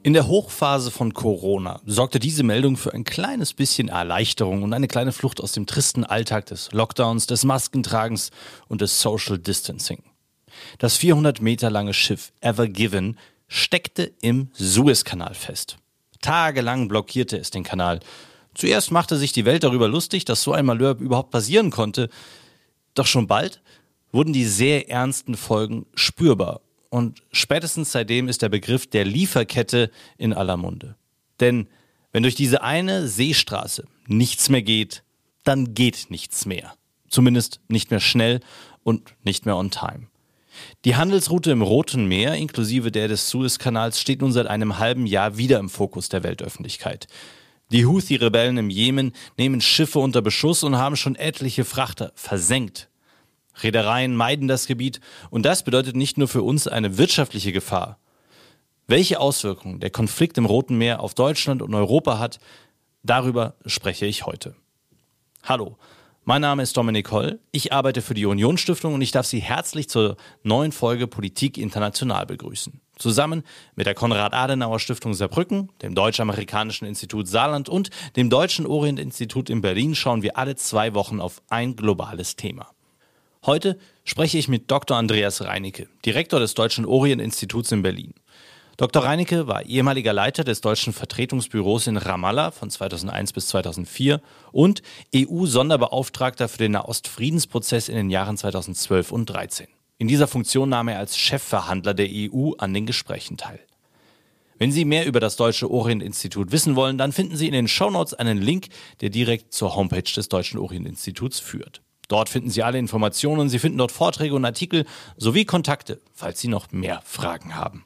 In der Hochphase von Corona sorgte diese Meldung für ein kleines bisschen Erleichterung und eine kleine Flucht aus dem tristen Alltag des Lockdowns, des Maskentragens und des Social Distancing. Das 400 Meter lange Schiff Ever Given steckte im Suezkanal fest. Tagelang blockierte es den Kanal. Zuerst machte sich die Welt darüber lustig, dass so ein Malheur überhaupt passieren konnte. Doch schon bald wurden die sehr ernsten Folgen spürbar. Und spätestens seitdem ist der Begriff der Lieferkette in aller Munde. Denn wenn durch diese eine Seestraße nichts mehr geht, dann geht nichts mehr. Zumindest nicht mehr schnell und nicht mehr on time. Die Handelsroute im Roten Meer, inklusive der des Suezkanals, steht nun seit einem halben Jahr wieder im Fokus der Weltöffentlichkeit. Die Houthi-Rebellen im Jemen nehmen Schiffe unter Beschuss und haben schon etliche Frachter versenkt. Reedereien meiden das Gebiet und das bedeutet nicht nur für uns eine wirtschaftliche Gefahr. Welche Auswirkungen der Konflikt im Roten Meer auf Deutschland und Europa hat, darüber spreche ich heute. Hallo, mein Name ist Dominik Holl, ich arbeite für die Union Stiftung und ich darf Sie herzlich zur neuen Folge Politik international begrüßen. Zusammen mit der Konrad-Adenauer-Stiftung Saarbrücken, dem Deutsch-Amerikanischen Institut Saarland und dem Deutschen Orient-Institut in Berlin schauen wir alle 2 Wochen auf ein globales Thema. Heute spreche ich mit Dr. Andreas Reinecke, Direktor des Deutschen Orient-Instituts in Berlin. Dr. Reinecke war ehemaliger Leiter des deutschen Vertretungsbüros in Ramallah von 2001 bis 2004 und EU-Sonderbeauftragter für den Nahostfriedensprozess in den Jahren 2012 und 2013. In dieser Funktion nahm er als Chefverhandler der EU an den Gesprächen teil. Wenn Sie mehr über das Deutsche Orient-Institut wissen wollen, dann finden Sie in den Shownotes einen Link, der direkt zur Homepage des Deutschen Orient-Instituts führt. Dort finden Sie alle Informationen, Sie finden dort Vorträge und Artikel sowie Kontakte, falls Sie noch mehr Fragen haben.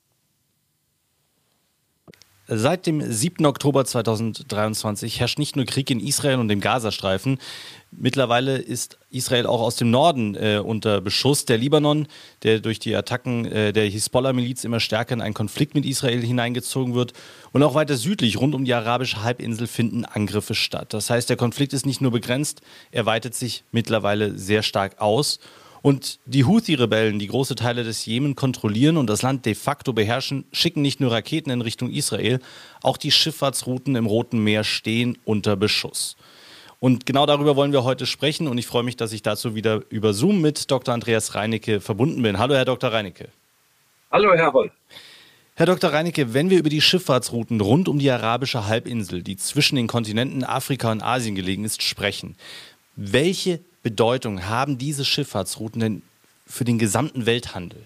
Seit dem 7. Oktober 2023 herrscht nicht nur Krieg in Israel und dem Gazastreifen. Mittlerweile ist Israel auch aus dem Norden unter Beschuss. Der Libanon, der durch die Attacken der Hisbollah-Miliz immer stärker in einen Konflikt mit Israel hineingezogen wird. Und auch weiter südlich, rund um die arabische Halbinsel, finden Angriffe statt. Das heißt, der Konflikt ist nicht nur begrenzt, er weitet sich mittlerweile sehr stark aus. Und die Houthi-Rebellen, die große Teile des Jemen kontrollieren und das Land de facto beherrschen, schicken nicht nur Raketen in Richtung Israel, auch die Schifffahrtsrouten im Roten Meer stehen unter Beschuss. Und genau darüber wollen wir heute sprechen und ich freue mich, dass ich dazu wieder über Zoom mit Dr. Andreas Reinecke verbunden bin. Hallo, Herr Dr. Reinecke. Hallo, Herr Holl. Herr Dr. Reinecke, wenn wir über die Schifffahrtsrouten rund um die arabische Halbinsel, die zwischen den Kontinenten Afrika und Asien gelegen ist, sprechen, welche Bedeutung haben diese Schifffahrtsrouten denn für den gesamten Welthandel?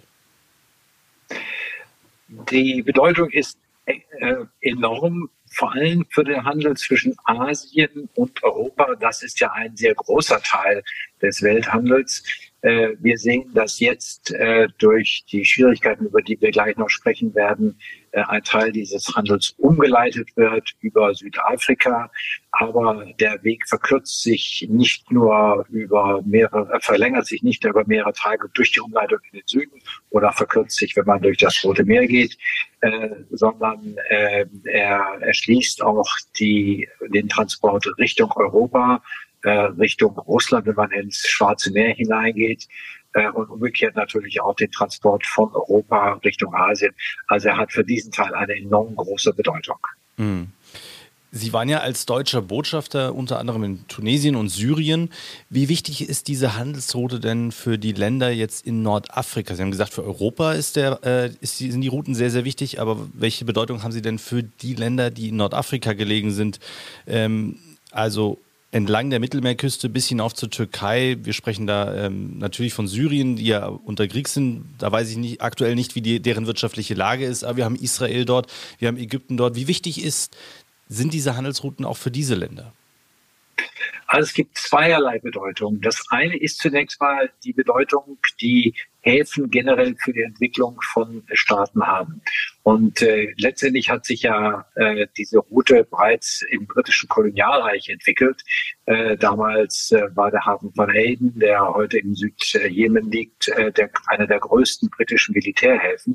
Die Bedeutung ist enorm, vor allem für den Handel zwischen Asien und Europa. Das ist ja ein sehr großer Teil des Welthandels. Wir sehen, dass jetzt durch die Schwierigkeiten, über die wir gleich noch sprechen werden, ein Teil dieses Handels umgeleitet wird über Südafrika. Aber der Weg verlängert sich nicht über mehrere Tage durch die Umleitung in den Süden oder verkürzt sich, wenn man durch das Rote Meer geht, sondern er erschließt auch den Transport Richtung Europa, Richtung Russland, wenn man ins Schwarze Meer hineingeht, und umgekehrt natürlich auch den Transport von Europa Richtung Asien. Also er hat für diesen Teil eine enorm große Bedeutung. Sie waren ja als deutscher Botschafter unter anderem in Tunesien und Syrien. Wie wichtig ist diese Handelsroute denn für die Länder jetzt in Nordafrika? Sie haben gesagt, für Europa sind die Routen sehr, sehr wichtig, aber welche Bedeutung haben sie denn für die Länder, die in Nordafrika gelegen sind? Also entlang der Mittelmeerküste bis hinauf zur Türkei. Wir sprechen da natürlich von Syrien, die ja unter Krieg sind. Da weiß ich aktuell nicht, wie deren wirtschaftliche Lage ist. Aber wir haben Israel dort, wir haben Ägypten dort. Wie wichtig sind diese Handelsrouten auch für diese Länder? Also es gibt zweierlei Bedeutung. Das eine ist zunächst mal die Bedeutung, die Häfen generell für die Entwicklung von Staaten haben. Und letztendlich hat sich ja diese Route bereits im britischen Kolonialreich entwickelt. Damals war der Hafen von Aden, der heute im Südjemen liegt, einer der größten britischen Militärhäfen.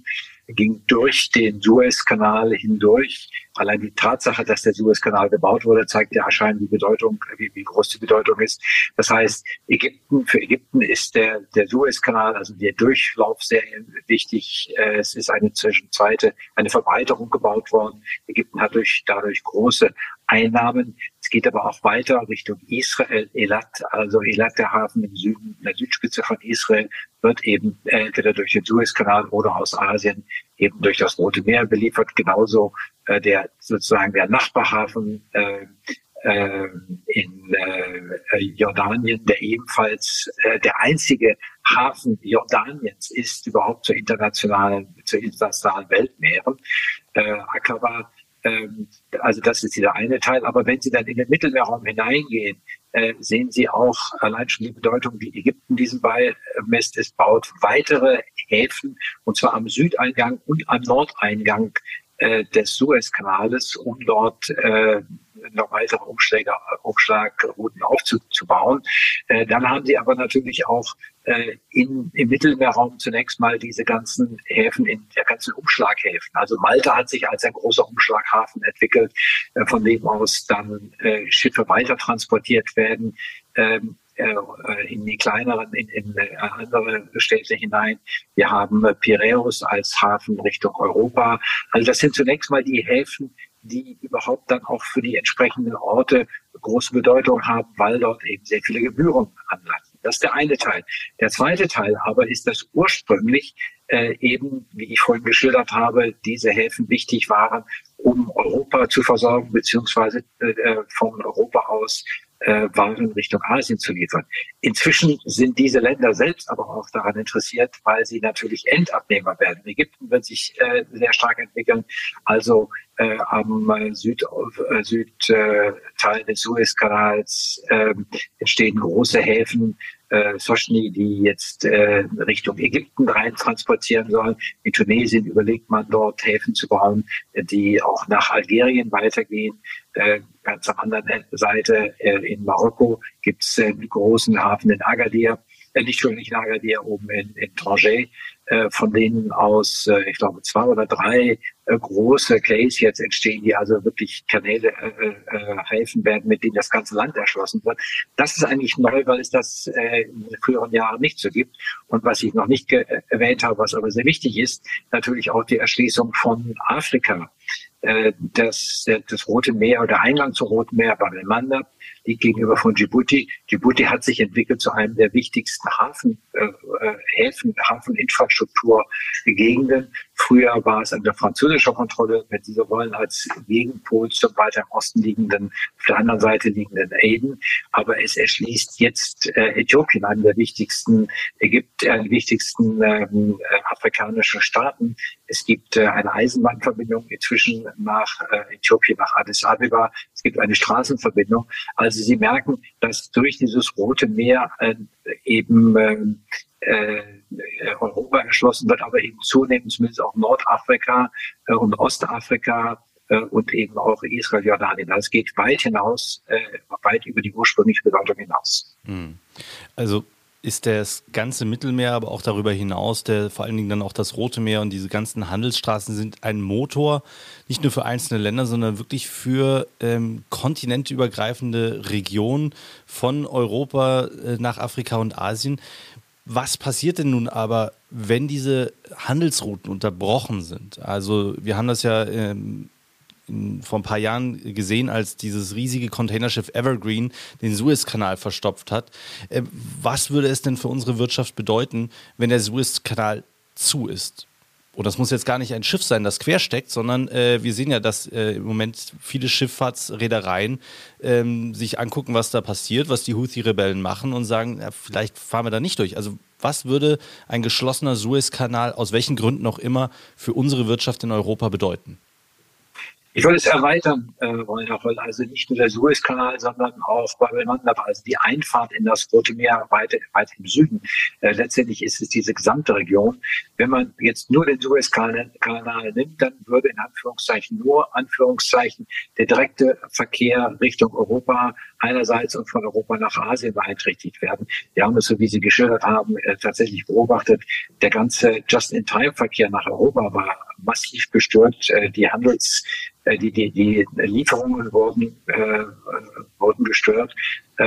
ging durch den Suezkanal hindurch. Allein die Tatsache, dass der Suezkanal gebaut wurde, zeigt ja erscheinend die Bedeutung, wie groß die Bedeutung ist. Das heißt, für Ägypten ist der Suezkanal, also der Durchlauf, sehr wichtig. Es ist eine Verbreiterung gebaut worden. Ägypten hat dadurch große Einnahmen. Es geht aber auch weiter Richtung Israel, Elat, also Elat, der Hafen im Süden, der Südspitze von Israel, wird eben entweder durch den Suezkanal oder aus Asien eben durch das Rote Meer beliefert. Genauso der Nachbarhafen in Jordanien, der ebenfalls der einzige Hafen Jordaniens ist, überhaupt zur internationalen Weltmeeren. Aqaba. Also das ist der eine Teil. Aber wenn Sie dann in den Mittelmeerraum hineingehen, sehen Sie auch allein schon die Bedeutung, die Ägypten diesem beimisst. Es baut weitere Häfen, und zwar am Südeingang und am Nordeingang des Suezkanales, um dort noch weitere Umschlagrouten aufzubauen. Dann haben sie aber natürlich auch im Mittelmeerraum zunächst mal diese ganzen Häfen, der ganzen Umschlaghäfen. Also Malta hat sich als ein großer Umschlaghafen entwickelt, von dem aus dann Schiffe weiter transportiert werden in die kleineren, in andere Städte hinein. Wir haben Piräus als Hafen Richtung Europa. Also das sind zunächst mal die Häfen, die überhaupt dann auch für die entsprechenden Orte große Bedeutung haben, weil dort eben sehr viele Gebühren anlanden. Das ist der eine Teil. Der zweite Teil aber ist, dass ursprünglich eben, wie ich vorhin geschildert habe, diese Häfen wichtig waren, um Europa zu versorgen, beziehungsweise von Europa aus Waren Richtung Asien zu liefern. Inzwischen sind diese Länder selbst aber auch daran interessiert, weil sie natürlich Endabnehmer werden. Ägypten wird sich sehr stark entwickeln. Also am Südteil des Suezkanals entstehen große Häfen, Soschni, die jetzt Richtung Ägypten rein transportieren sollen. In Tunesien überlegt man dort Häfen zu bauen, die auch nach Algerien weitergehen. Ganz am anderen Seite in Marokko gibt es einen großen Hafen in Agadir, nicht in Agadir, oben in Tanger, von denen aus, ich glaube, 2 oder 3 große Quays jetzt entstehen, die also wirklich Kanäle, Häfen werden, mit denen das ganze Land erschlossen wird. Das ist eigentlich neu, weil es das in den früheren Jahren nicht so gibt. Und was ich noch nicht erwähnt habe, was aber sehr wichtig ist, natürlich auch die Erschließung von Afrika. Das Rote Meer oder Eingang zum Roten Meer, Bab el-Mandab, liegt gegenüber von Djibouti. Djibouti hat sich entwickelt zu einem der wichtigsten Hafeninfrastrukturgegenden. Früher war es unter französischer Kontrolle, wenn Sie so wollen, als Gegenpol zum weiter im Osten liegenden, auf der anderen Seite liegenden Aden. Aber es erschließt jetzt Äthiopien, einen der wichtigsten afrikanischen Staaten. Es gibt eine Eisenbahnverbindung inzwischen nach Äthiopien, nach Addis Abeba. Es gibt eine Straßenverbindung. Also Sie merken, dass durch dieses Rote Meer Europa erschlossen wird, aber eben zunehmend zumindest auch Nordafrika und Ostafrika und eben auch Israel, Jordanien. Das geht weit hinaus, weit über die ursprüngliche Bedeutung hinaus. Also ist das ganze Mittelmeer, aber auch darüber hinaus, vor allen Dingen dann auch das Rote Meer und diese ganzen Handelsstraßen sind ein Motor, nicht nur für einzelne Länder, sondern wirklich für kontinentübergreifende Regionen von Europa nach Afrika und Asien. Was passiert denn nun aber, wenn diese Handelsrouten unterbrochen sind? Also wir haben das ja vor ein paar Jahren gesehen, als dieses riesige Containerschiff Evergreen den Suezkanal verstopft hat. Was würde es denn für unsere Wirtschaft bedeuten, wenn der Suezkanal zu ist? Und das muss jetzt gar nicht ein Schiff sein, das quersteckt, sondern wir sehen ja, dass im Moment viele Schifffahrtsreedereien sich angucken, was da passiert, was die Houthi-Rebellen machen und sagen, ja, vielleicht fahren wir da nicht durch. Also was würde ein geschlossener Suezkanal, aus welchen Gründen auch immer, für unsere Wirtschaft in Europa bedeuten? Ich würde es erweitern wollen, also nicht nur der Suezkanal, sondern auch Bab el-Mandab, also die Einfahrt in das Rote Meer weit im Süden. Letztendlich ist es diese gesamte Region. Wenn man jetzt nur den Suezkanal nimmt, dann würde in Anführungszeichen der direkte Verkehr Richtung Europa einerseits und von Europa nach Asien beeinträchtigt werden. Wir haben es, so wie Sie geschildert haben, tatsächlich beobachtet. Der ganze Just-in-Time-Verkehr nach Europa war massiv gestört. Die Lieferungen wurden gestört.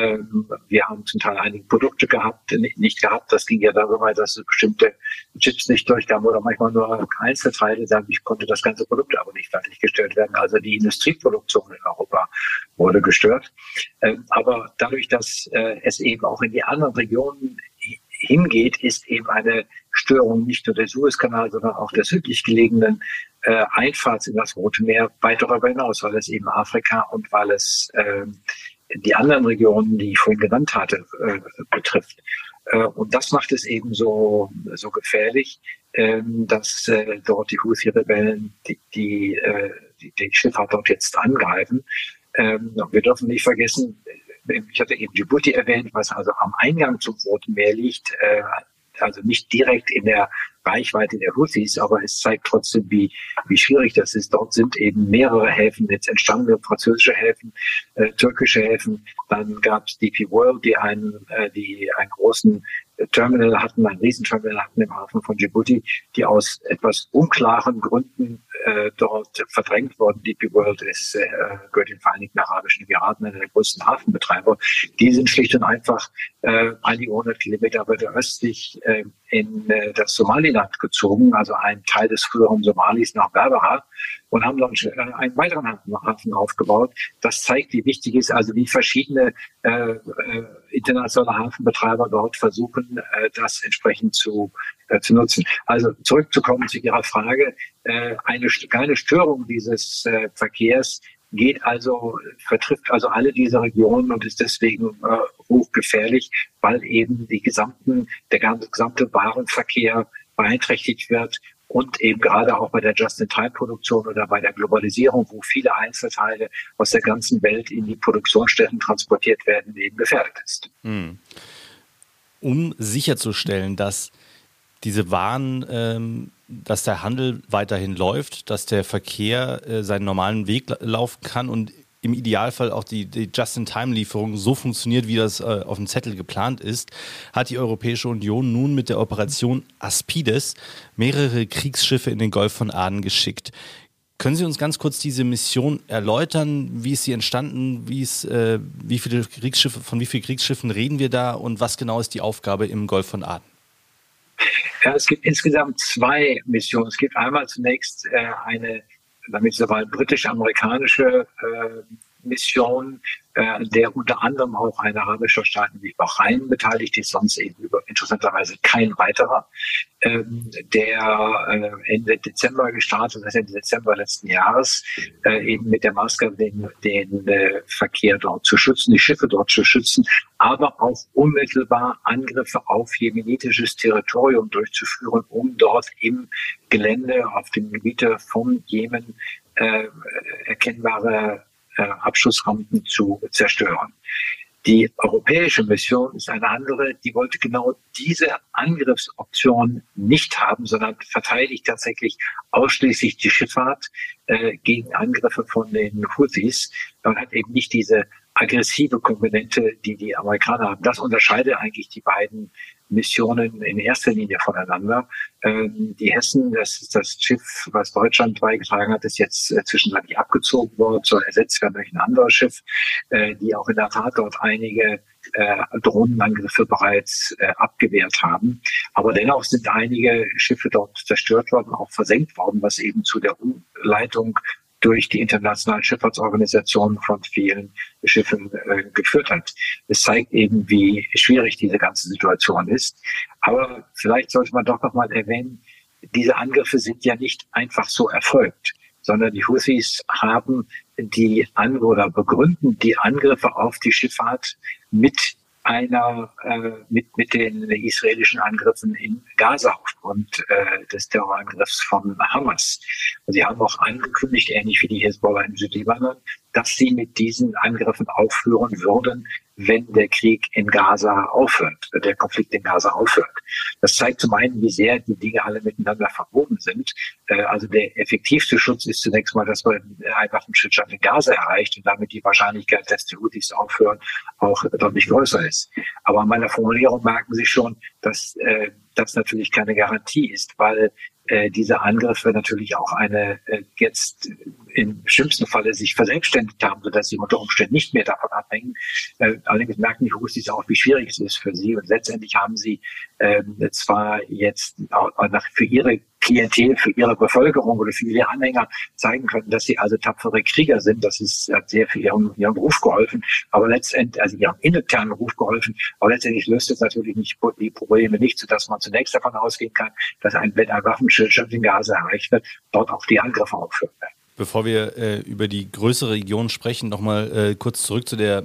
Wir haben zum Teil einige Produkte nicht gehabt. Das ging ja darüber, dass bestimmte Chips nicht durchkamen oder manchmal nur Einzelteile. Dadurch konnte das ganze Produkt aber nicht fertiggestellt werden. Also die Industrieproduktion in Europa wurde gestört. Aber dadurch, dass es eben auch in die anderen Regionen hingeht, ist eben eine Störung nicht nur der Suezkanal, sondern auch der südlich gelegenen Einfahrt in das Rote Meer weit darüber hinaus, weil es eben Afrika und weil es die anderen Regionen, die ich vorhin genannt hatte, betrifft. Und das macht es eben so gefährlich, dass dort die Houthi-Rebellen die Schifffahrt dort jetzt angreifen. Wir dürfen nicht vergessen, ich hatte eben Djibouti erwähnt, was also am Eingang zum Roten Meer liegt, also nicht direkt in der Reichweite der Houthis, aber es zeigt trotzdem, wie schwierig das ist. Dort sind eben mehrere Häfen jetzt entstanden, französische Häfen, türkische Häfen. Dann gab es DP World, die einen großen Terminal hatten, ein Riesenterminal hatten im Hafen von Djibouti, die aus etwas unklaren Gründen dort verdrängt wurden. DP World gehört den Vereinigten Arabischen Emiraten, einer der größten Hafenbetreiber. Die sind schlicht und einfach einige 100 Kilometer weiter östlich in das Somaliland gezogen, also ein Teil des früheren Somalis nach Berbera, und haben dort einen weiteren Hafen aufgebaut. Das zeigt, wie wichtig es ist, also wie verschiedene internationale Hafenbetreiber dort versuchen, das entsprechend zu nutzen. Also zurückzukommen zu Ihrer Frage, eine kleine Störung dieses Verkehrs vertrifft also alle diese Regionen und ist deswegen hochgefährlich, weil eben der gesamte Warenverkehr beeinträchtigt wird und eben gerade auch bei der Just-in-Time-Produktion oder bei der Globalisierung, wo viele Einzelteile aus der ganzen Welt in die Produktionsstätten transportiert werden, eben gefährdet ist. Um sicherzustellen, dass diese Waren, dass der Handel weiterhin läuft, dass der Verkehr seinen normalen Weg laufen kann und im Idealfall auch die Just-in-Time-Lieferung so funktioniert, wie das auf dem Zettel geplant ist, hat die Europäische Union nun mit der Operation Aspides mehrere Kriegsschiffe in den Golf von Aden geschickt. Können Sie uns ganz kurz diese Mission erläutern? Wie ist sie entstanden? von wie vielen Kriegsschiffen reden wir da und was genau ist die Aufgabe im Golf von Aden? Ja, es gibt insgesamt 2 Missionen. Es gibt einmal zunächst eine britisch-amerikanische Mission, der unter anderem auch ein arabischer Staat wie Bahrain beteiligt ist, sonst eben interessanterweise kein weiterer, der Ende Dezember gestartet ist, Ende Dezember letzten Jahres, eben mit der Maßgabe, den Verkehr dort zu schützen, die Schiffe dort zu schützen, aber auch unmittelbar Angriffe auf jemenitisches Territorium durchzuführen, um dort im Gelände, auf dem Gebiete vom Jemen erkennbare Abschussrampen zu zerstören. Die europäische Mission ist eine andere, die wollte genau diese Angriffsoption nicht haben, sondern verteidigt tatsächlich ausschließlich die Schifffahrt gegen Angriffe von den Houthis und hat eben nicht diese aggressive Komponente, die Amerikaner haben. Das unterscheidet eigentlich die beiden Missionen in erster Linie voneinander. Die Hessen, das Schiff, was Deutschland beigetragen hat, ist jetzt zwischenzeitlich abgezogen worden, soll ersetzt werden durch ein anderes Schiff, die auch in der Tat dort einige Drohnenangriffe bereits abgewehrt haben. Aber dennoch sind einige Schiffe dort zerstört worden, auch versenkt worden, was eben zu der Umleitung durch die internationalen Schifffahrtsorganisationen von vielen Schiffen geführt hat. Es zeigt eben, wie schwierig diese ganze Situation ist. Aber vielleicht sollte man doch noch mal erwähnen, diese Angriffe sind ja nicht einfach so erfolgt, sondern die Houthis begründen die Angriffe auf die Schifffahrt mit mit den israelischen Angriffen in Gaza aufgrund des Terrorangriffs von Hamas. Und sie haben auch angekündigt, ähnlich wie die Hezbollah im Südlibanon, dass sie mit diesen Angriffen aufhören würden, wenn der Krieg in Gaza aufhört, der Konflikt in Gaza aufhört. Das zeigt zum einen, wie sehr die Dinge alle miteinander verbunden sind. Also der effektivste Schutz ist zunächst mal, dass man einen Waffenstillstand in Gaza erreicht und damit die Wahrscheinlichkeit, dass die Houthis aufhören, auch deutlich größer ist. Aber an meiner Formulierung merken Sie schon, dass das natürlich keine Garantie ist, weil diese Angriffe natürlich auch jetzt im schlimmsten Falle sich verselbstständigt haben, sodass sie unter Umständen nicht mehr davon abhängen. Allerdings merken die Houthis auch, wie schwierig es ist für sie. Und letztendlich haben sie zwar jetzt auch für ihre Klientel, für ihre Bevölkerung oder für ihre Anhänger zeigen können, dass sie also tapfere Krieger sind. Das hat sehr für ihren Ruf geholfen, aber letztendlich, also ihrem internen Ruf geholfen. Aber letztendlich löst es natürlich nicht die Probleme nicht, sodass man zunächst davon ausgehen kann, dass wenn ein Waffenstillstand in Gaza erreicht wird, dort auch die Angriffe aufhören werden. Bevor wir über die größere Region sprechen, nochmal kurz zurück zu der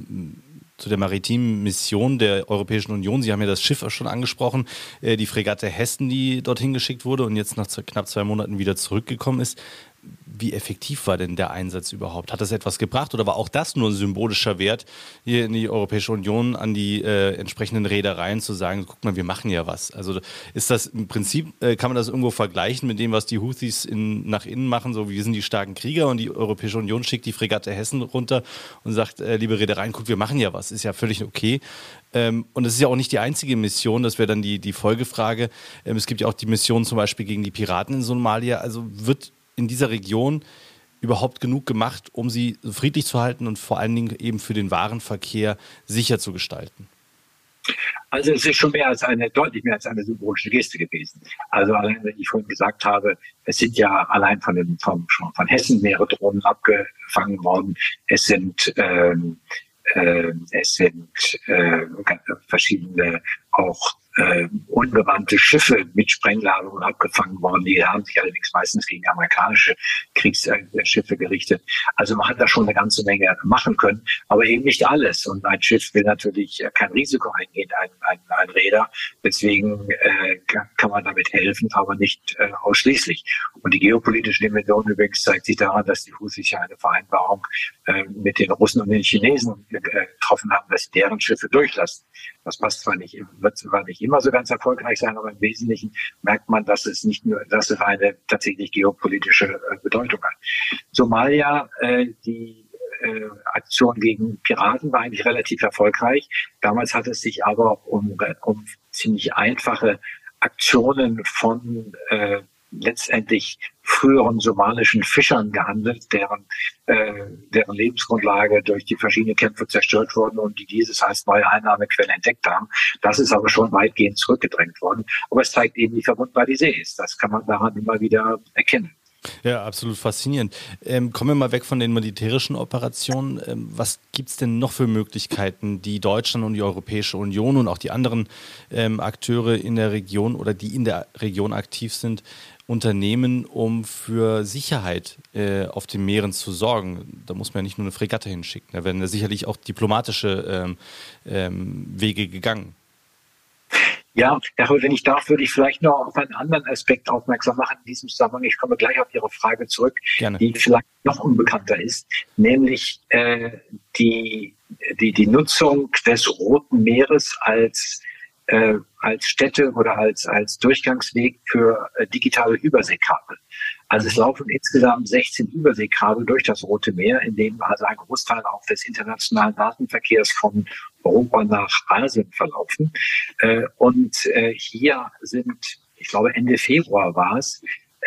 maritimen Mission der Europäischen Union. Sie haben ja das Schiff auch schon angesprochen, die Fregatte Hessen, die dorthin geschickt wurde und jetzt nach knapp 2 Monaten wieder zurückgekommen ist. Wie effektiv war denn der Einsatz überhaupt? Hat das etwas gebracht oder war auch das nur ein symbolischer Wert, hier in die Europäische Union an die entsprechenden Reedereien zu sagen, guck mal, wir machen ja was? Also ist das im Prinzip, kann man das irgendwo vergleichen mit dem, was die Houthis nach innen machen, so wir sind die starken Krieger und die Europäische Union schickt die Fregatte Hessen runter und sagt, liebe Reedereien, guck, wir machen ja was, ist ja völlig okay. Und es ist ja auch nicht die einzige Mission, das wäre dann die Folgefrage. Es gibt ja auch die Mission zum Beispiel gegen die Piraten in Somalia, also wird in dieser Region überhaupt genug gemacht, um sie friedlich zu halten und vor allen Dingen eben für den Warenverkehr sicher zu gestalten? Also es ist schon deutlich mehr als eine symbolische Geste gewesen. Also allein, wenn ich vorhin gesagt habe, es sind ja allein von Hessen mehrere Drohnen abgefangen worden. Es sind verschiedene auch unbemannte Schiffe mit Sprengladungen abgefangen worden. Die haben sich allerdings meistens gegen amerikanische Kriegsschiffe gerichtet. Also man hat da schon eine ganze Menge machen können, aber eben nicht alles. Und ein Schiff will natürlich kein Risiko eingehen, ein Reeder. Deswegen kann man damit helfen, aber nicht ausschließlich. Und die geopolitische Dimension übrigens zeigt sich daran, dass die Houthis ja eine Vereinbarung mit den Russen und den Chinesen getroffen haben, dass sie deren Schiffe durchlassen. Das wird zwar nicht immer so ganz erfolgreich sein, aber im Wesentlichen merkt man, dass es eine tatsächlich geopolitische Bedeutung hat. Somalia, die Aktion gegen Piraten war eigentlich relativ erfolgreich. Damals hat es sich aber um ziemlich einfache Aktionen von letztendlich früheren somalischen Fischern gehandelt, deren Lebensgrundlage durch die verschiedenen Kämpfe zerstört wurden und die dieses als neue Einnahmequelle entdeckt haben. Das ist aber schon weitgehend zurückgedrängt worden. Aber es zeigt eben, wie verwundbar die See ist. Das kann man daran immer wieder erkennen. Ja, absolut faszinierend. Kommen wir mal weg von den militärischen Operationen. Was gibt es denn noch für Möglichkeiten, die Deutschland und die Europäische Union und auch die anderen Akteure in der Region oder die in der Region aktiv sind, unternehmen, um für Sicherheit auf den Meeren zu sorgen? Da muss man ja nicht nur eine Fregatte hinschicken. Da werden ja sicherlich auch diplomatische Wege gegangen. Ja, wenn ich darf, würde ich vielleicht noch auf einen anderen Aspekt aufmerksam machen in diesem Zusammenhang. Ich komme gleich auf Ihre Frage zurück, Gerne. Die vielleicht noch unbekannter ist, nämlich die Nutzung des Roten Meeres als Stätte oder als Durchgangsweg für digitale Überseekabel. Also es laufen insgesamt 16 Überseekabel durch das Rote Meer, in dem also ein Großteil auch des internationalen Datenverkehrs von Europa nach Asien verlaufen. Und hier sind, ich glaube Ende Februar war es,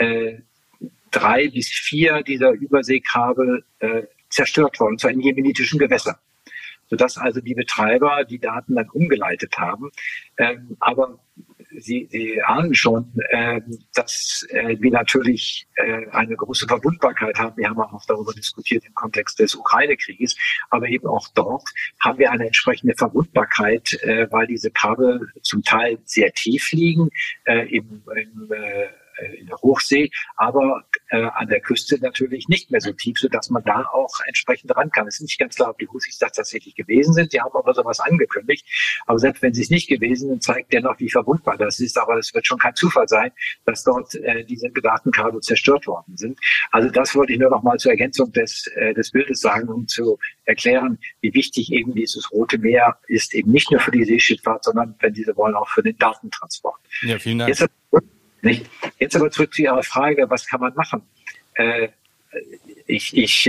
3 bis 4 dieser Überseekabel zerstört worden, und zwar in jemenitischen Gewässern, sodass also die Betreiber die Daten dann umgeleitet haben. Aber Sie ahnen schon, dass wir natürlich eine große Verwundbarkeit haben. Wir haben auch darüber diskutiert im Kontext des Ukraine-Krieges, aber eben auch dort haben wir eine entsprechende Verwundbarkeit, weil diese Kabel zum Teil sehr tief liegen in der Hochsee, aber an der Küste natürlich nicht mehr so tief, sodass man da auch entsprechend ran kann. Es ist nicht ganz klar, ob die Houthis das tatsächlich gewesen sind. Die haben aber sowas angekündigt. Aber selbst wenn sie es nicht gewesen sind, zeigt dennoch, wie verwundbar das ist. Aber es wird schon kein Zufall sein, dass dort diese Datenkabel zerstört worden sind. Also das wollte ich nur noch mal zur Ergänzung des Bildes sagen, um zu erklären, wie wichtig eben dieses Rote Meer ist, eben nicht nur für die Seeschifffahrt, sondern, wenn Sie so wollen, auch für den Datentransport. Ja, vielen Dank. Jetzt aber zurück zu Ihrer Frage, was kann man machen? Ich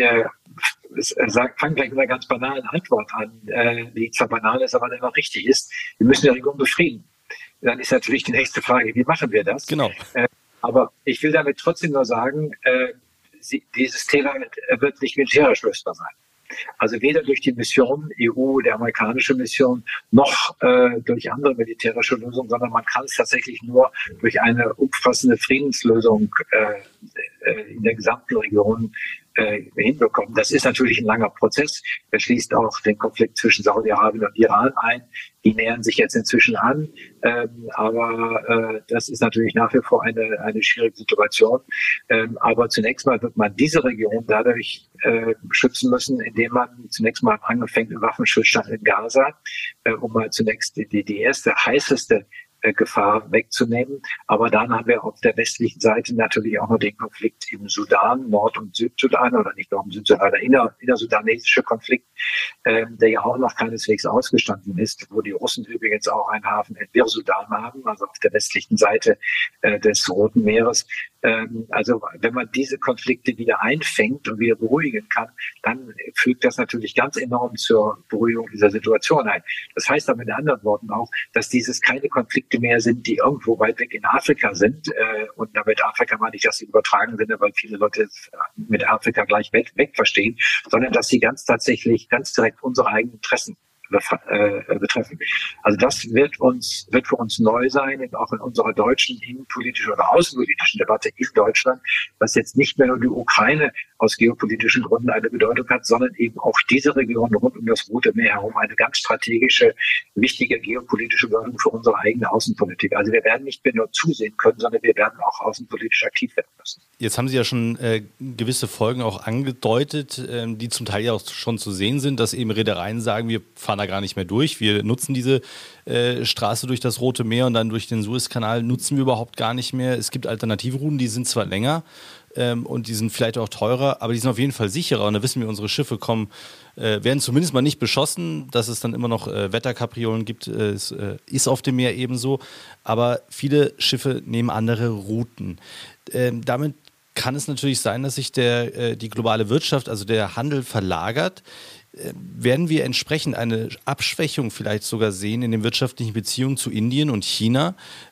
fange gleich mit einer ganz banalen Antwort an, die zwar banal ist, aber dennoch richtig ist. Wir müssen die Region befrieden. Dann ist natürlich die nächste Frage, wie machen wir das? Genau. Aber ich will damit trotzdem nur sagen, dieses Thema wird nicht militärisch lösbar sein. Also weder durch die Mission EU, der amerikanische Mission, noch durch andere militärische Lösungen, sondern man kann es tatsächlich nur durch eine umfassende Friedenslösung in der gesamten Region hinbekommen. Das ist natürlich ein langer Prozess. Er schließt auch den Konflikt zwischen Saudi-Arabien und Iran ein. Die nähern sich jetzt inzwischen an, aber das ist natürlich nach wie vor eine schwierige Situation. Aber zunächst mal wird man diese Region dadurch schützen müssen, indem man zunächst mal anfängt im Waffenstillstand in Gaza, um mal zunächst die erste, heißeste Gefahr wegzunehmen. Aber dann haben wir auf der westlichen Seite natürlich auch noch den Konflikt im Sudan, Nord- und Südsudan, oder nicht nur im Südsudan, der innersudanesische Konflikt, der ja auch noch keineswegs ausgestanden ist, wo die Russen übrigens auch einen Hafen in Bir-Sudan haben, also auf der westlichen Seite des Roten Meeres. Also wenn man diese Konflikte wieder einfängt und wieder beruhigen kann, dann fügt das natürlich ganz enorm zur Beruhigung dieser Situation ein. Das heißt aber mit anderen Worten auch, dass dieses keine Konflikte mehr sind, die irgendwo weit weg in Afrika sind. Und damit Afrika meine ich das im übertragenen Sinne, weil viele Leute mit Afrika gleich weg verstehen, sondern dass sie ganz tatsächlich, ganz direkt unsere eigenen Interessen betreffen. Also das wird für uns neu sein, auch in unserer deutschen innenpolitischen oder außenpolitischen Debatte in Deutschland, dass jetzt nicht mehr nur die Ukraine aus geopolitischen Gründen eine Bedeutung hat, sondern eben auch diese Region rund um das Rote Meer herum eine ganz strategische, wichtige geopolitische Bedeutung für unsere eigene Außenpolitik. Also wir werden nicht mehr nur zusehen können, sondern wir werden auch außenpolitisch aktiv werden müssen. Jetzt haben Sie ja schon gewisse Folgen auch angedeutet, die zum Teil ja auch schon zu sehen sind, dass eben Reedereien sagen, wir fahren da gar nicht mehr durch, wir nutzen diese Straße durch das Rote Meer und dann durch den Suezkanal nutzen wir überhaupt gar nicht mehr. Es gibt alternative Routen, die sind zwar länger und die sind vielleicht auch teurer, aber die sind auf jeden Fall sicherer und da wissen wir, unsere Schiffe werden zumindest mal nicht beschossen, dass es dann immer noch Wetterkapriolen gibt, ist auf dem Meer ebenso, aber viele Schiffe nehmen andere Routen. Damit kann es natürlich sein, dass sich die globale Wirtschaft, also der Handel verlagert. Werden wir entsprechend eine Abschwächung vielleicht sogar sehen in den wirtschaftlichen Beziehungen zu Indien und China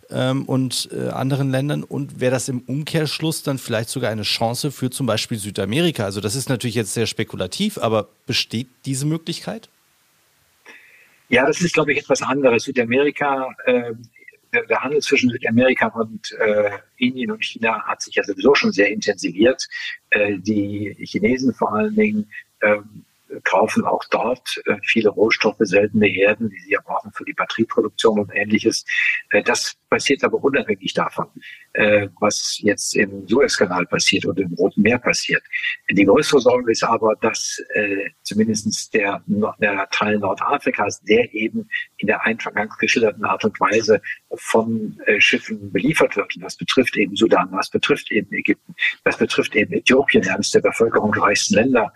und anderen Ländern? Und wäre das im Umkehrschluss dann vielleicht sogar eine Chance für zum Beispiel Südamerika? Also das ist natürlich jetzt sehr spekulativ, aber besteht diese Möglichkeit? Ja, das ist, glaube ich, etwas anderes. Südamerika, der Handel zwischen Südamerika und Indien und China hat sich ja sowieso schon sehr intensiviert. Die Chinesen vor allen Dingen kaufen auch dort viele Rohstoffe, seltene Erden, die sie ja brauchen für die Batterieproduktion und Ähnliches. Das passiert aber unabhängig davon, was jetzt im Suezkanal passiert und im Roten Meer passiert. Die größere Sorge ist aber, dass zumindest der Teil Nordafrikas, der eben in der eingangs geschilderten Art und Weise von Schiffen beliefert wird, und das betrifft eben Sudan, das betrifft eben Ägypten, das betrifft eben Äthiopien, eines der bevölkerungsreichsten Länder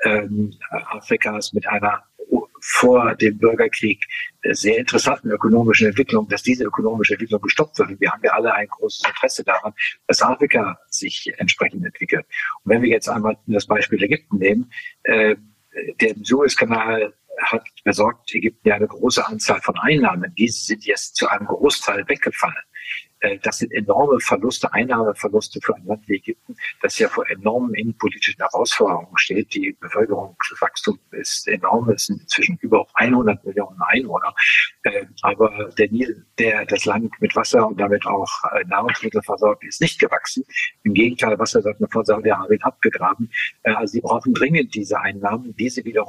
Afrikas mit einer vor dem Bürgerkrieg sehr interessanten ökonomischen Entwicklung, dass diese ökonomische Entwicklung gestoppt wird. Und wir haben ja alle ein großes Interesse daran, dass Afrika sich entsprechend entwickelt. Und wenn wir jetzt einmal das Beispiel Ägypten nehmen, der Suezkanal hat besorgt Ägypten ja eine große Anzahl von Einnahmen. Diese sind jetzt zu einem Großteil weggefallen. Das sind enorme Verluste, Einnahmeverluste für ein Land wie Ägypten, das ja vor enormen innenpolitischen Herausforderungen steht. Die Bevölkerungswachstum ist enorm, es sind inzwischen über 100 Millionen Einwohner. Aber der Nil, der das Land mit Wasser und damit auch Nahrungsmittel versorgt, ist nicht gewachsen. Im Gegenteil, Wasser wird von Saudi-Arabien abgegraben. Also sie brauchen dringend diese Einnahmen. Diese wiederum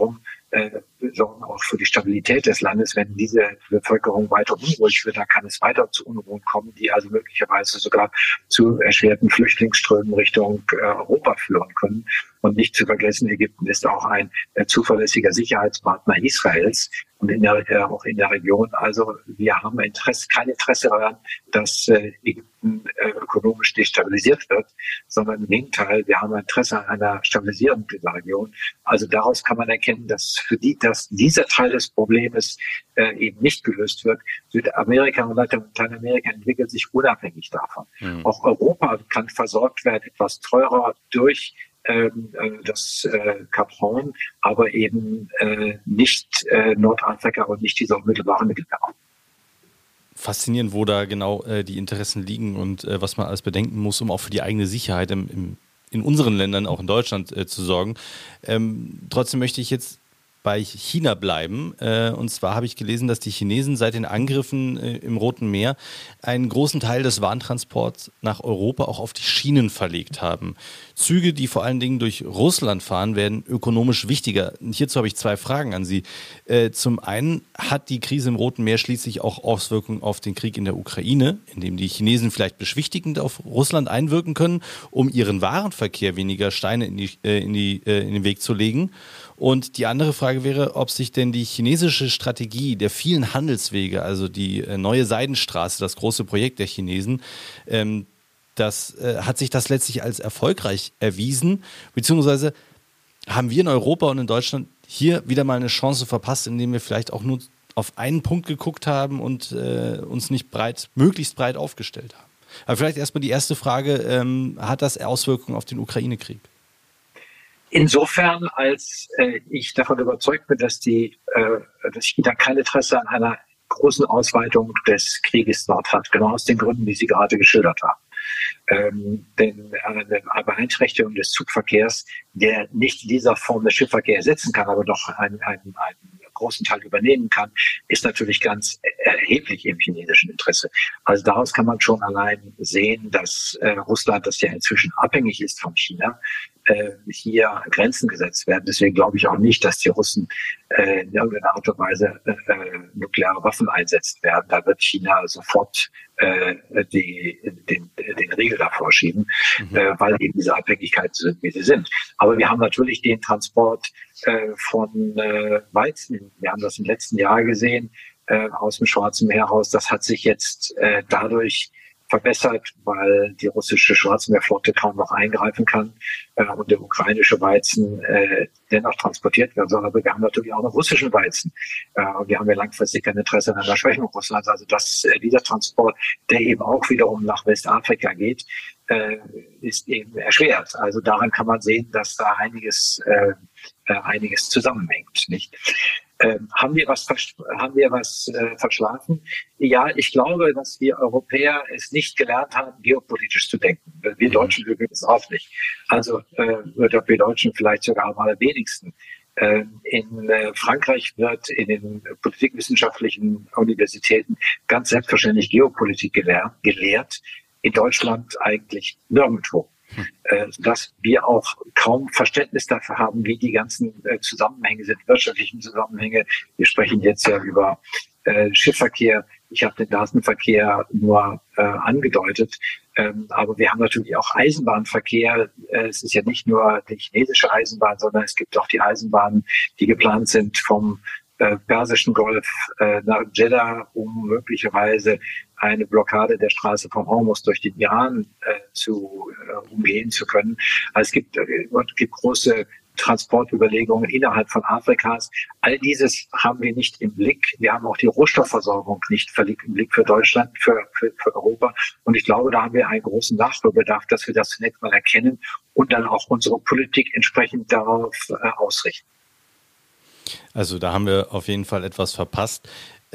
sorgen auch für die Stabilität des Landes. Wenn diese Bevölkerung weiter unruhig wird, dann kann es weiter zu Unruhen kommen, die also möglicherweise sogar zu erschwerten Flüchtlingsströmen Richtung Europa führen können. Und nicht zu vergessen, Ägypten ist auch ein zuverlässiger Sicherheitspartner Israels und auch in der Region. Also wir haben kein Interesse daran, dass Ägypten ökonomisch destabilisiert wird, sondern im Gegenteil, wir haben Interesse an einer Stabilisierung dieser Region. Also daraus kann man erkennen, dass dass dieser Teil des Problems eben nicht gelöst wird. Südamerika und Lateinamerika entwickelt sich unabhängig davon. Mhm. Auch Europa kann versorgt werden, etwas teurer durch das Kap Horn, aber eben nicht Nordafrika und nicht dieser unmittelbare Mittelmeerraum. Faszinierend, wo da genau die Interessen liegen und was man alles bedenken muss, um auch für die eigene Sicherheit in unseren Ländern, auch in Deutschland, zu sorgen. Trotzdem möchte ich jetzt bei China bleiben. Und zwar habe ich gelesen, dass die Chinesen seit den Angriffen im Roten Meer einen großen Teil des Warentransports nach Europa auch auf die Schienen verlegt haben. Züge, die vor allen Dingen durch Russland fahren, werden ökonomisch wichtiger. Und hierzu habe ich 2 Fragen an Sie. Zum einen hat die Krise im Roten Meer schließlich auch Auswirkungen auf den Krieg in der Ukraine, in dem die Chinesen vielleicht beschwichtigend auf Russland einwirken können, um ihren Warenverkehr weniger Steine in den Weg zu legen. Und die andere Frage wäre, ob sich denn die chinesische Strategie der vielen Handelswege, also die neue Seidenstraße, das große Projekt der Chinesen, hat sich das letztlich als erfolgreich erwiesen, beziehungsweise haben wir in Europa und in Deutschland hier wieder mal eine Chance verpasst, indem wir vielleicht auch nur auf einen Punkt geguckt haben und uns nicht möglichst breit aufgestellt haben. Aber vielleicht erstmal die erste Frage, hat das Auswirkungen auf den Ukraine-Krieg? Insofern, als ich davon überzeugt bin, dass China kein Interesse an einer großen Ausweitung des Krieges dort hat, genau aus den Gründen, die Sie gerade geschildert haben. Denn eine Beeinträchtigung des Zugverkehrs, der nicht in dieser Form des Schiffsverkehrs ersetzen kann, aber doch einen großen Teil übernehmen kann, ist natürlich ganz erheblich im chinesischen Interesse. Also daraus kann man schon allein sehen, dass Russland, das ja inzwischen abhängig ist von China, hier Grenzen gesetzt werden. Deswegen glaube ich auch nicht, dass die Russen in irgendeiner Art und Weise nukleare Waffen einsetzen werden. Da wird China sofort den Riegel davor schieben, weil eben diese Abhängigkeiten sind, wie sie sind. Aber wir haben natürlich den Transport von Weizen. Wir haben das im letzten Jahr gesehen, aus dem Schwarzen Meer raus. Das hat sich jetzt dadurch verbessert, weil die russische Schwarzmeerflotte kaum noch eingreifen kann und der ukrainische Weizen dennoch transportiert werden soll. Aber wir haben natürlich auch noch russischen Weizen. Wir haben ja langfristig kein Interesse an einer Schwächung Russlands. Also dieser Transport, der eben auch wiederum nach Westafrika geht, ist eben erschwert. Also daran kann man sehen, dass da einiges zusammenhängt, nicht? Haben wir was verschlafen? Ja, ich glaube, dass wir Europäer es nicht gelernt haben, geopolitisch zu denken. Wir Deutschen übrigens auch nicht. Also wir Deutschen vielleicht sogar am allerwenigsten. In Frankreich wird in den politikwissenschaftlichen Universitäten ganz selbstverständlich Geopolitik gelehrt. In Deutschland eigentlich nirgendwo. Dass wir auch kaum Verständnis dafür haben, wie die ganzen Zusammenhänge sind, wirtschaftlichen Zusammenhänge. Wir sprechen jetzt ja über Schiffsverkehr. Ich habe den Datenverkehr nur angedeutet. Aber wir haben natürlich auch Eisenbahnverkehr. Es ist ja nicht nur die chinesische Eisenbahn, sondern es gibt auch die Eisenbahnen, die geplant sind vom Persischen Golf nach Jeddah, um möglicherweise eine Blockade der Straße vom Hormuz durch den Iran umgehen zu können. Also es gibt große Transportüberlegungen innerhalb von Afrikas. All dieses haben wir nicht im Blick. Wir haben auch die Rohstoffversorgung nicht im Blick für Deutschland, für Europa. Und ich glaube, da haben wir einen großen Nachholbedarf, dass wir das zunächst mal erkennen und dann auch unsere Politik entsprechend darauf ausrichten. Also da haben wir auf jeden Fall etwas verpasst.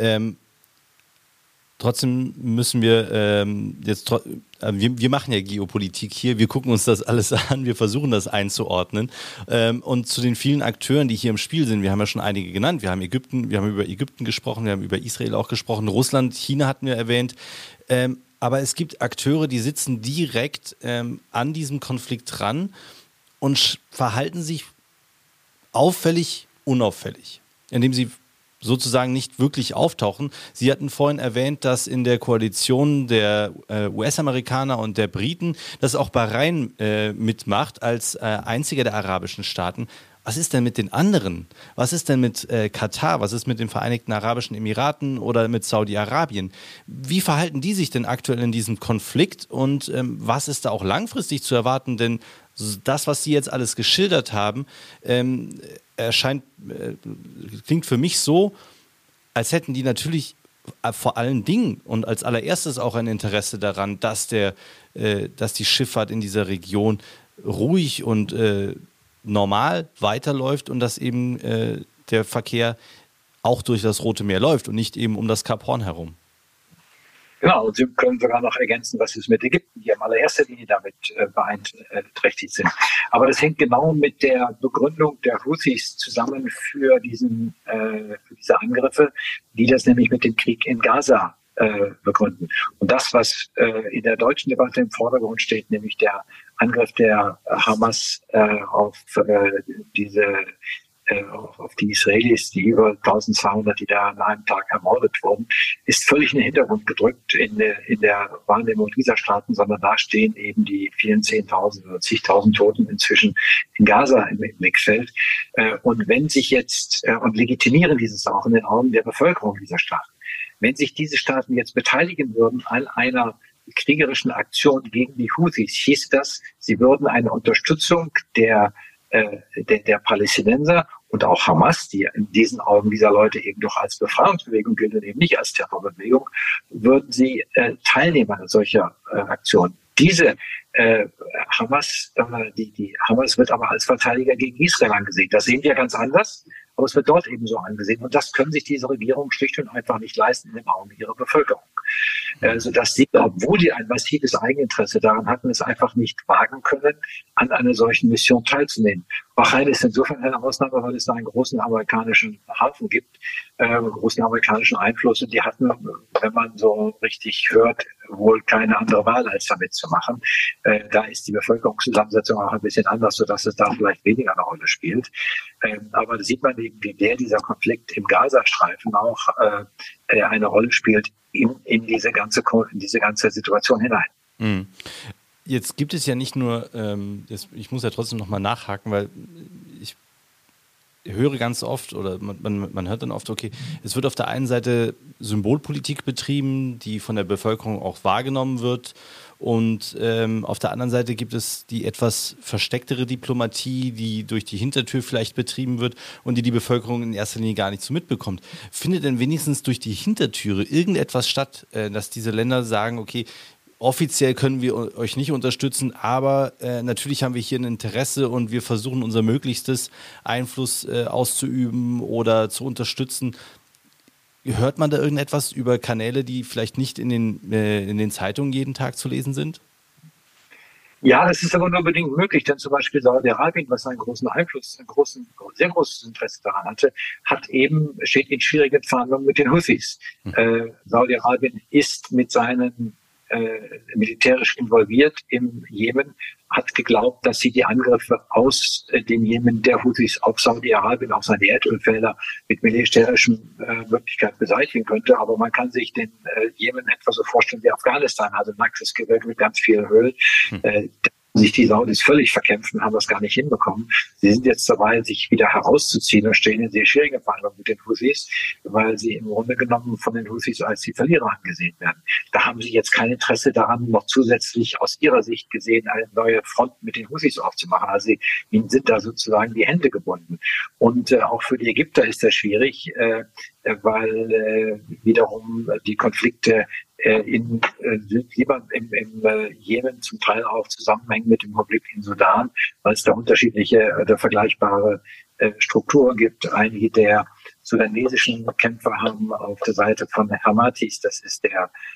Trotzdem müssen wir wir machen ja Geopolitik hier, wir gucken uns das alles an, wir versuchen das einzuordnen. Und zu den vielen Akteuren, die hier im Spiel sind, wir haben ja schon einige genannt, wir haben über Ägypten gesprochen, wir haben über Israel auch gesprochen, Russland, China hatten wir erwähnt. Aber es gibt Akteure, die sitzen direkt an diesem Konflikt dran und verhalten sich auffällig unauffällig, indem sie sozusagen nicht wirklich auftauchen. Sie hatten vorhin erwähnt, dass in der Koalition der US-Amerikaner und der Briten, dass auch Bahrain mitmacht als einziger der arabischen Staaten. Was ist denn mit den anderen? Was ist denn mit Katar? Was ist mit den Vereinigten Arabischen Emiraten oder mit Saudi-Arabien? Wie verhalten die sich denn aktuell in diesem Konflikt und was ist da auch langfristig zu erwarten? Denn das, was Sie jetzt alles geschildert haben, klingt für mich so, als hätten die natürlich vor allen Dingen und als allererstes auch ein Interesse daran, dass die Schifffahrt in dieser Region ruhig und normal weiterläuft und dass eben der Verkehr auch durch das Rote Meer läuft und nicht eben um das Kap Horn herum. Genau, und Sie können sogar noch ergänzen, was ist mit Ägypten, die in allererster Linie damit beeinträchtigt sind. Aber das hängt genau mit der Begründung der Houthis zusammen für diese Angriffe, die das nämlich mit dem Krieg in Gaza begründen. Und das, was in der deutschen Debatte im Vordergrund steht, nämlich der Angriff der Hamas auf die Israelis, die über 1200, die da an einem Tag ermordet wurden, ist völlig in den Hintergrund gedrückt in der Wahrnehmung dieser Staaten, sondern da stehen eben die vielen 10.000 oder zigtausend Toten inzwischen in Gaza im Blickfeld. Und wenn sich jetzt, und legitimieren dieses auch in den Augen der Bevölkerung dieser Staaten, wenn sich diese Staaten jetzt beteiligen würden an einer kriegerischen Aktion gegen die Houthis, hieß das, sie würden eine Unterstützung der Palästinenser und auch Hamas, die in diesen Augen dieser Leute eben doch als Befreiungsbewegung gilt und eben nicht als Terrorbewegung, würden sie teilnehmen an solcher Aktion. Diese Hamas, die Hamas wird aber als Verteidiger gegen Israel angesehen. Das sehen wir ganz anders, aber es wird dort eben so angesehen. Und das können sich diese Regierungen schlicht und einfach nicht leisten in den Augen ihrer Bevölkerung. Sodass sie, obwohl die ein massives Eigeninteresse daran hatten, es einfach nicht wagen können, an einer solchen Mission teilzunehmen. Bahrain ist insofern eine Ausnahme, weil es da einen großen amerikanischen Hafen gibt, großen amerikanischen Einfluss. Und die hatten, wenn man so richtig hört, wohl keine andere Wahl, als damit zu machen. Da ist die Bevölkerungszusammensetzung auch ein bisschen anders, sodass es da vielleicht weniger eine Rolle spielt. Aber da sieht man eben, wie dieser Konflikt im Gazastreifen auch eine Rolle spielt in diese ganze Situation hinein. Mhm. Jetzt gibt es ja nicht nur, ich muss ja trotzdem nochmal nachhaken, weil ich höre ganz oft oder man hört dann oft, okay, es wird auf der einen Seite Symbolpolitik betrieben, die von der Bevölkerung auch wahrgenommen wird und auf der anderen Seite gibt es die etwas verstecktere Diplomatie, die durch die Hintertür vielleicht betrieben wird und die Bevölkerung in erster Linie gar nicht so mitbekommt. Findet denn wenigstens durch die Hintertüre irgendetwas statt, dass diese Länder sagen, okay, offiziell können wir euch nicht unterstützen, aber natürlich haben wir hier ein Interesse und wir versuchen unser Möglichstes, Einfluss auszuüben oder zu unterstützen. Hört man da irgendetwas über Kanäle, die vielleicht nicht in den Zeitungen jeden Tag zu lesen sind? Ja, das ist aber nur bedingt möglich, denn zum Beispiel Saudi-Arabien, was einen großen Einfluss, sehr großes Interesse daran hatte, steht in schwierigen Verhandlungen mit den Houthis. Saudi-Arabien ist mit seinen militärisch involviert im Jemen, hat geglaubt, dass sie die Angriffe aus dem Jemen der Houthis auf Saudi-Arabien, auf seine Erdölfelder mit militärischen Möglichkeiten beseitigen könnte. Aber man kann sich den Jemen etwa so vorstellen wie Afghanistan, also ein nacktes Gewölbe mit ganz vielen Höhlen. Sich die Saudis völlig verkämpfen, haben das gar nicht hinbekommen. Sie sind jetzt dabei, sich wieder herauszuziehen und stehen in sehr schwierigen Verhandlungen mit den Houthis, weil sie im Grunde genommen von den Houthis als die Verlierer angesehen werden. Da haben sie jetzt kein Interesse daran, noch zusätzlich aus ihrer Sicht gesehen, eine neue Front mit den Houthis aufzumachen. Also ihnen sind da sozusagen die Hände gebunden. Und auch für die Ägypter ist das schwierig, weil wiederum die Konflikte in Südlibanon, im Jemen zum Teil auch zusammenhängen mit dem Konflikt in Sudan, weil es da unterschiedliche oder vergleichbare Strukturen gibt. Einige der sudanesischen Kämpfer haben auf der Seite von Hamatis, das ist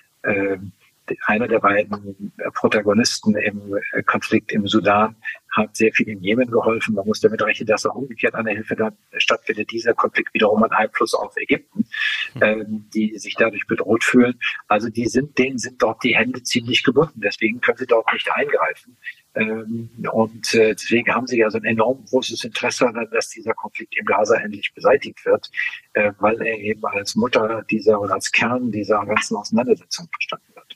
einer der beiden Protagonisten im Konflikt im Sudan, hat sehr viel im Jemen geholfen. Man muss damit rechnen, dass auch umgekehrt eine Hilfe dann stattfindet. Dieser Konflikt wiederum hat Einfluss auf Ägypten, die sich dadurch bedroht fühlen. Also denen sind dort die Hände ziemlich gebunden. Deswegen können sie dort nicht eingreifen. Deswegen haben sie ja so ein enorm großes Interesse daran, dass dieser Konflikt im Gaza endlich beseitigt wird, weil er eben als Mutter dieser oder als Kern dieser ganzen Auseinandersetzung verstanden wird.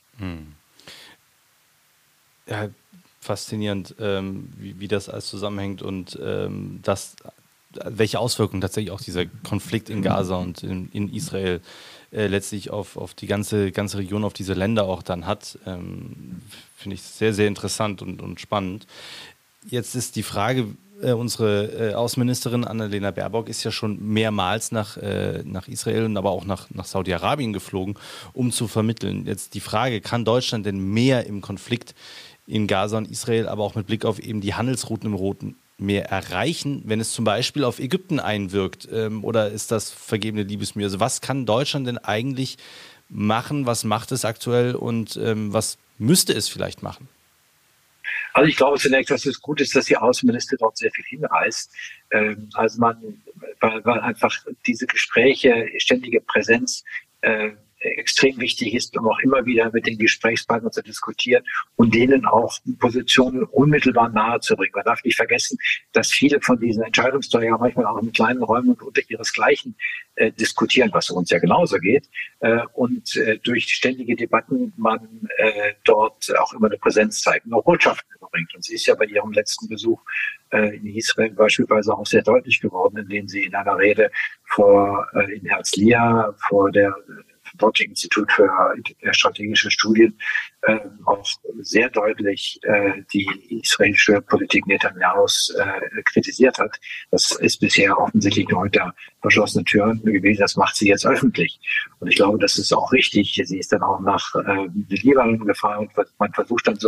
Ja, faszinierend, wie das alles zusammenhängt und welche Auswirkungen tatsächlich auch dieser Konflikt in Gaza und in Israel letztlich auf die ganze Region, auf diese Länder auch dann hat. Finde ich sehr, sehr interessant und spannend. Jetzt ist die Frage, unsere Außenministerin Annalena Baerbock ist ja schon mehrmals nach Israel und aber auch nach Saudi-Arabien geflogen, um zu vermitteln. Jetzt die Frage, kann Deutschland denn mehr im Konflikt in Gaza und Israel, aber auch mit Blick auf eben die Handelsrouten im Roten Meer erreichen, wenn es zum Beispiel auf Ägypten einwirkt? Oder ist das vergebene Liebesmühe? Also was kann Deutschland denn eigentlich machen? Was macht es aktuell und was müsste es vielleicht machen? Also ich glaube zunächst, dass es gut ist, dass die Außenminister dort sehr viel hinreist. Weil einfach diese Gespräche, ständige Präsenz extrem wichtig ist, um auch immer wieder mit den Gesprächspartnern zu diskutieren und denen auch Positionen unmittelbar nahe zu bringen. Man darf nicht vergessen, dass viele von diesen Entscheidungsträgern manchmal auch in kleinen Räumen und unter ihresgleichen diskutieren, was uns ja genauso geht. Und durch ständige Debatten man dort auch immer eine Präsenz zeigt und auch Botschaften überbringt. Und sie ist ja bei ihrem letzten Besuch in Israel beispielsweise auch sehr deutlich geworden, indem sie in einer Rede in Herzliya vor der Deutsche Institut für strategische Studien auch sehr deutlich die israelische Politik Netanyahus kritisiert hat. Das ist bisher offensichtlich nur hinter verschlossenen Türen gewesen. Das macht sie jetzt öffentlich. Und ich glaube, das ist auch richtig. Sie ist dann auch nach Libanon gefahren und man versucht dann so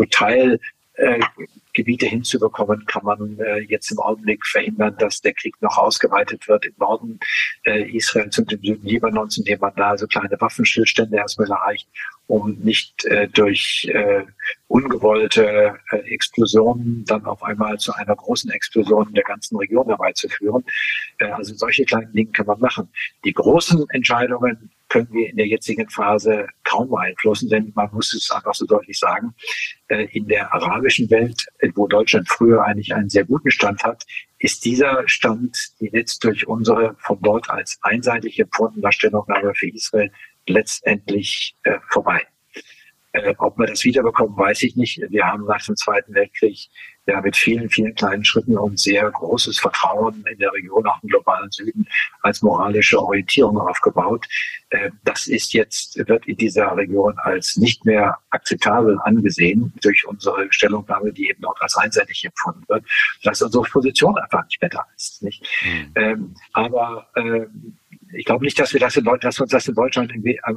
Gebiete hinzubekommen, kann man jetzt im Augenblick verhindern, dass der Krieg noch ausgeweitet wird im Norden Israels und im Süden Libanons, indem man da so kleine Waffenstillstände erstmal erreicht, um nicht durch ungewollte Explosionen dann auf einmal zu einer großen Explosion in der ganzen Region herbeizuführen. Also solche kleinen Dinge kann man machen. Die großen Entscheidungen können wir in der jetzigen Phase kaum beeinflussen, denn man muss es einfach so deutlich sagen, in der arabischen Welt, wo Deutschland früher eigentlich einen sehr guten Stand hat, ist dieser Stand jetzt durch unsere von dort als einseitig empfundene Stellungnahme für Israel letztendlich vorbei. Ob wir das wiederbekommen, weiß ich nicht. Wir haben nach dem Zweiten Weltkrieg ja mit vielen, vielen kleinen Schritten und sehr großes Vertrauen in der Region, auch im globalen Süden, als moralische Orientierung aufgebaut. Das wird in dieser Region als nicht mehr akzeptabel angesehen durch unsere Stellungnahme, die eben auch als einseitig empfunden wird, dass unsere Position einfach nicht mehr da ist. Nicht? Aber ich glaube nicht, dass uns das in Deutschland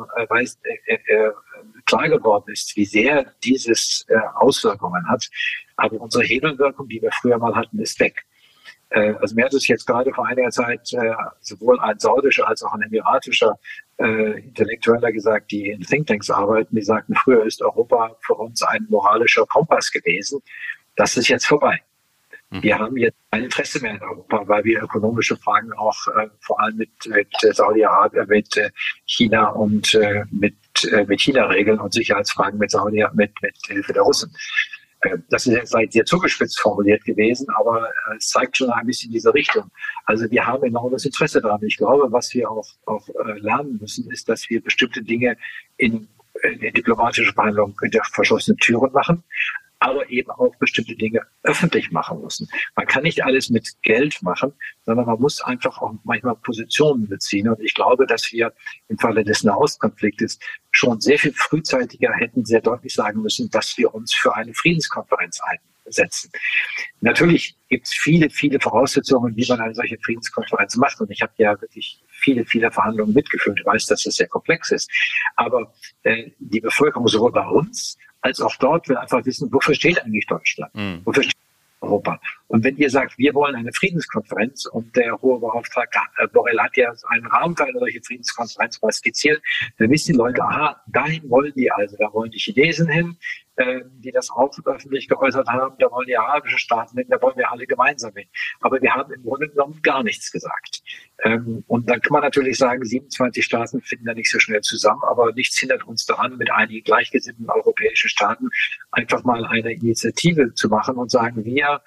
klar geworden ist, wie sehr dieses Auswirkungen hat. Aber unsere Hebelwirkung, die wir früher mal hatten, ist weg. Also mir hat es jetzt gerade vor einiger Zeit sowohl ein saudischer als auch ein emiratischer Intellektueller gesagt, die in Thinktanks arbeiten, die sagten, früher ist Europa für uns ein moralischer Kompass gewesen. Das ist jetzt vorbei. Wir haben jetzt kein Interesse mehr in Europa, weil wir ökonomische Fragen auch vor allem mit Saudi-Arabien, mit China und mit China regeln und Sicherheitsfragen mit Hilfe der Russen. Das ist jetzt vielleicht sehr zugespitzt formuliert gewesen, aber es zeigt schon ein bisschen diese Richtung. Also wir haben enormes Interesse daran. Ich glaube, was wir auch lernen müssen, ist, dass wir bestimmte Dinge in diplomatische Verhandlungen hinter verschlossenen Türen machen, aber eben auch bestimmte Dinge öffentlich machen müssen. Man kann nicht alles mit Geld machen, sondern man muss einfach auch manchmal Positionen beziehen. Und ich glaube, dass wir im Falle des Nahostkonfliktes schon sehr viel frühzeitiger hätten sehr deutlich sagen müssen, dass wir uns für eine Friedenskonferenz einsetzen. Natürlich gibt es viele, viele Voraussetzungen, wie man eine solche Friedenskonferenz macht. Und ich habe ja wirklich viele, viele Verhandlungen mitgeführt. Ich weiß, dass das sehr komplex ist. Aber die Bevölkerung sowohl bei uns als auch dort will einfach wissen, wofür steht eigentlich Deutschland? Wofür steht Europa? Und wenn ihr sagt, wir wollen eine Friedenskonferenz und der hohe Beauftragte Borrell hat ja einen Rahmen für eine solche Friedenskonferenz mal skizziert, dann wissen die Leute, aha, dahin wollen die also. Da wollen die Chinesen hin, die das auch öffentlich geäußert haben, da wollen die arabischen Staaten hin, da wollen wir alle gemeinsam hin. Aber wir haben im Grunde genommen gar nichts gesagt. Und dann kann man natürlich sagen, 27 Staaten finden da nicht so schnell zusammen, aber nichts hindert uns daran, mit einigen gleichgesinnten europäischen Staaten einfach mal eine Initiative zu machen und sagen, wir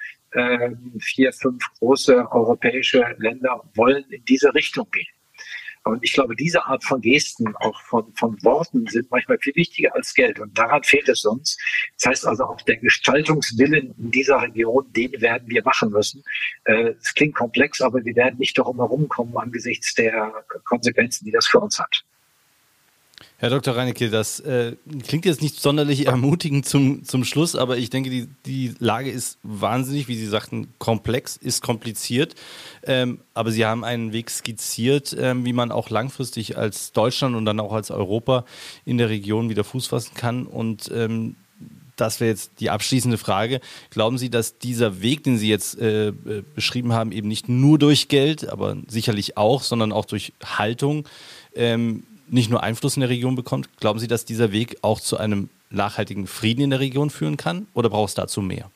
4, 5 große europäische Länder wollen in diese Richtung gehen. Und ich glaube, diese Art von Gesten, auch von Worten, sind manchmal viel wichtiger als Geld. Und daran fehlt es uns. Das heißt also, auch der Gestaltungswillen in dieser Region, den werden wir machen müssen. Es klingt komplex, aber wir werden nicht darum herumkommen angesichts der Konsequenzen, die das für uns hat. Herr Dr. Reinecke, das klingt jetzt nicht sonderlich ermutigend zum Schluss, aber ich denke, die Lage ist wahnsinnig, wie Sie sagten, komplex, ist kompliziert. Aber Sie haben einen Weg skizziert, wie man auch langfristig als Deutschland und dann auch als Europa in der Region wieder Fuß fassen kann. Und das wäre jetzt die abschließende Frage. Glauben Sie, dass dieser Weg, den Sie jetzt beschrieben haben, eben nicht nur durch Geld, aber sicherlich auch, sondern auch durch Haltung, nicht nur Einfluss in der Region bekommt? Glauben Sie, dass dieser Weg auch zu einem nachhaltigen Frieden in der Region führen kann? Oder braucht es dazu mehr?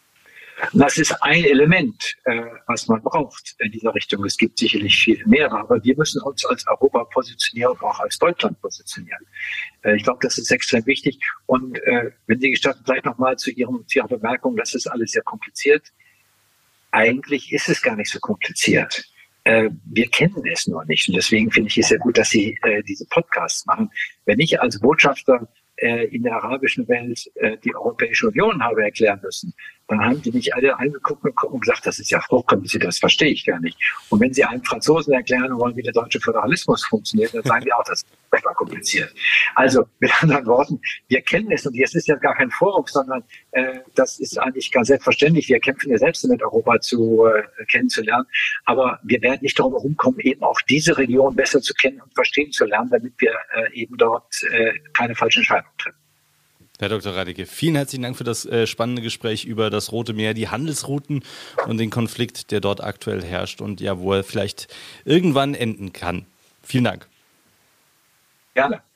Das ist ein Element, was man braucht in dieser Richtung. Es gibt sicherlich viel mehr, aber wir müssen uns als Europa positionieren und auch als Deutschland positionieren. Ich glaube, das ist extrem wichtig. Und wenn Sie gestatten, gleich nochmal zu Ihrer Bemerkung, das ist alles sehr kompliziert. Eigentlich ist es gar nicht so kompliziert. Wir kennen es nur nicht. Und deswegen finde ich es sehr gut, dass Sie diese Podcasts machen. Wenn ich als Botschafter in der arabischen Welt die Europäische Union habe erklären müssen, dann haben die mich alle angeguckt und gesagt, das ist ja hochkompliziert, das verstehe ich gar nicht. Und wenn sie einem Franzosen erklären wollen, wie der deutsche Föderalismus funktioniert, dann sagen die auch, das ist furchtbar kompliziert. Also mit anderen Worten, wir kennen es und jetzt ist ja gar kein Vorwurf, sondern das ist eigentlich ganz selbstverständlich. Wir kämpfen ja selbst damit, Europa kennenzulernen. Aber wir werden nicht darum herumkommen, eben auch diese Region besser zu kennen und verstehen zu lernen, damit wir eben dort keine falschen Entscheidungen treffen. Herr Dr. Reinecke, vielen herzlichen Dank für das spannende Gespräch über das Rote Meer, die Handelsrouten und den Konflikt, der dort aktuell herrscht und ja, wo er vielleicht irgendwann enden kann. Vielen Dank. Gerne.